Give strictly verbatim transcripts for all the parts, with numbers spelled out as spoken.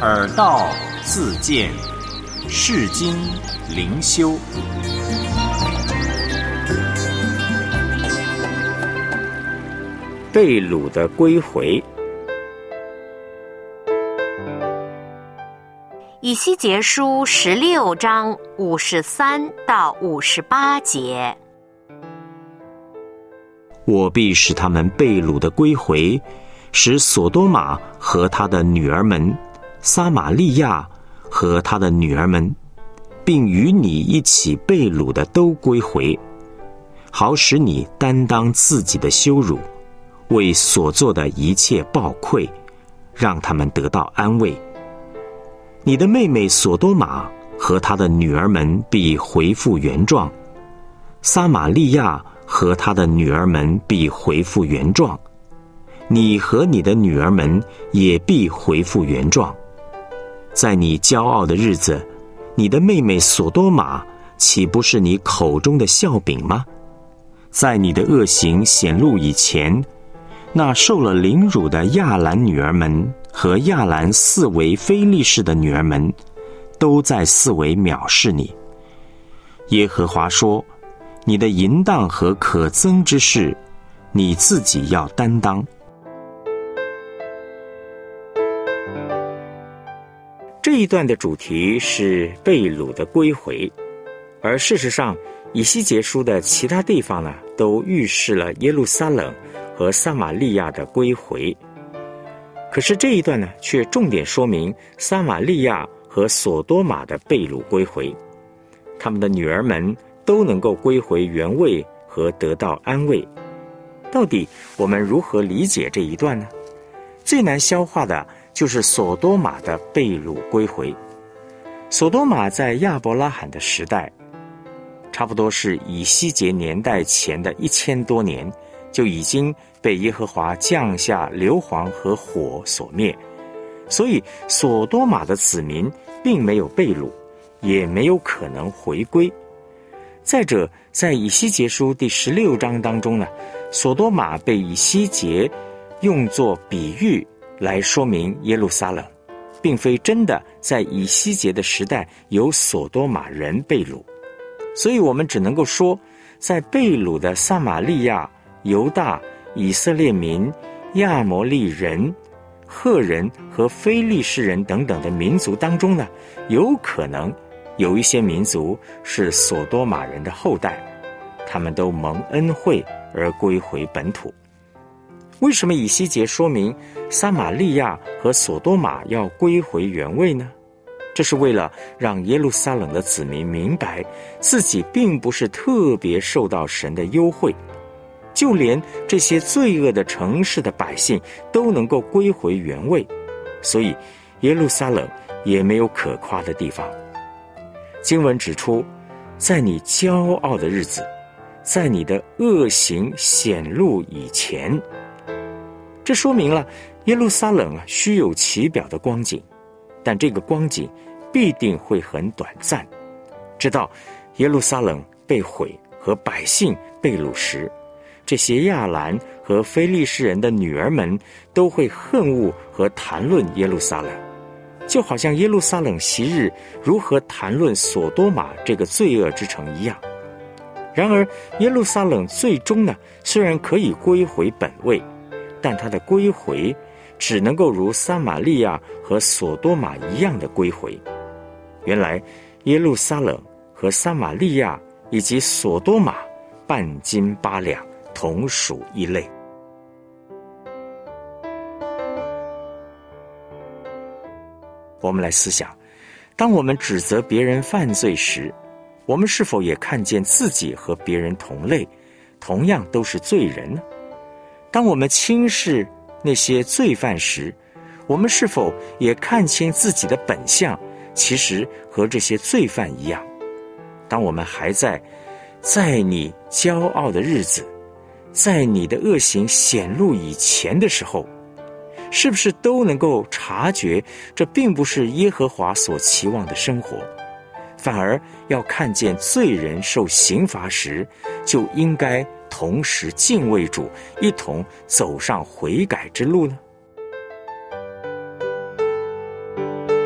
耳道自见，世经灵修。 被掳的归回。 以西结书十六章五十三到五十八节。 我必使他们被掳的归回，使所多玛和他的女儿们，撒玛利亚和他的女儿们，并与你一起被掳的都归回，好使你担当自己的羞辱，为所做的一切报愧，让他们得到安慰。你的妹妹所多玛和她的女儿们必恢复原状，撒玛利亚和她的女儿们必恢复原状，你和你的女儿们也必恢复原状。在你骄傲的日子，你的妹妹所多玛岂不是你口中的笑柄吗？在你的恶行显露以前，那受了凌辱的亚兰女儿们和亚兰四围非利士的女儿们，都在四围藐视你。耶和华说，你的淫荡和可憎之事，你自己要担当。这一段的主题是被掳的归回，而事实上以西结书的其他地方呢，都预示了耶路撒冷和撒玛利亚的归回。可是这一段呢，却重点说明撒玛利亚和所多玛的被掳归回，他们的女儿们都能够归回原位和得到安慰。到底我们如何理解这一段呢？最难消化的就是所多玛的被掳归回。所多玛在亚伯拉罕的时代，差不多是以西结年代前的一千多年，就已经被耶和华降下硫磺和火所灭，所以所多玛的子民并没有被掳，也没有可能回归。再者，在以西结书第十六章当中呢，所多玛被以西结用作比喻来说明耶路撒冷，并非真的在以西结的时代有所多玛人被掳。所以我们只能够说，在被掳的撒玛利亚、犹大、以色列民、亚摩利人、赫人和非利士人等等的民族当中呢，有可能有一些民族是所多玛人的后代，他们都蒙恩惠而归回本土。为什么以西结说明撒玛利亚和所多玛要归回原位呢？这是为了让耶路撒冷的子民明白，自己并不是特别受到神的优惠，就连这些罪恶的城市的百姓都能够归回原位，所以耶路撒冷也没有可夸的地方。经文指出，在你骄傲的日子，在你的恶行显露以前，这说明了耶路撒冷啊虚有其表的光景，但这个光景必定会很短暂。直到耶路撒冷被毁和百姓被掳时，这些亚兰和非利士人的女儿们都会恨恶和谈论耶路撒冷，就好像耶路撒冷昔日如何谈论所多玛这个罪恶之城一样。然而耶路撒冷最终呢，虽然可以归回本位，但它的归回只能够如撒玛利亚和所多玛一样的归回。原来耶路撒冷和撒玛利亚以及所多玛半斤八两，同属一类。我们来思想，当我们指责别人犯罪时，我们是否也看见自己和别人同类，同样都是罪人呢？当我们轻视那些罪犯时，我们是否也看清自己的本相，其实和这些罪犯一样？当我们还在在你骄傲的日子，在你的恶行显露以前的时候，是不是都能够察觉这并不是耶和华所期望的生活，反而要看见罪人受刑罚时，就应该同时敬畏主，一同走上悔改之路呢？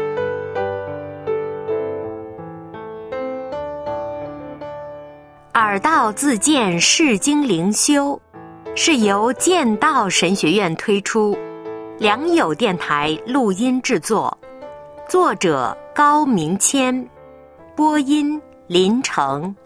耳道自荐释经灵修是由剑道神学院推出，良友电台录音制作，作者高明谦，播音林成。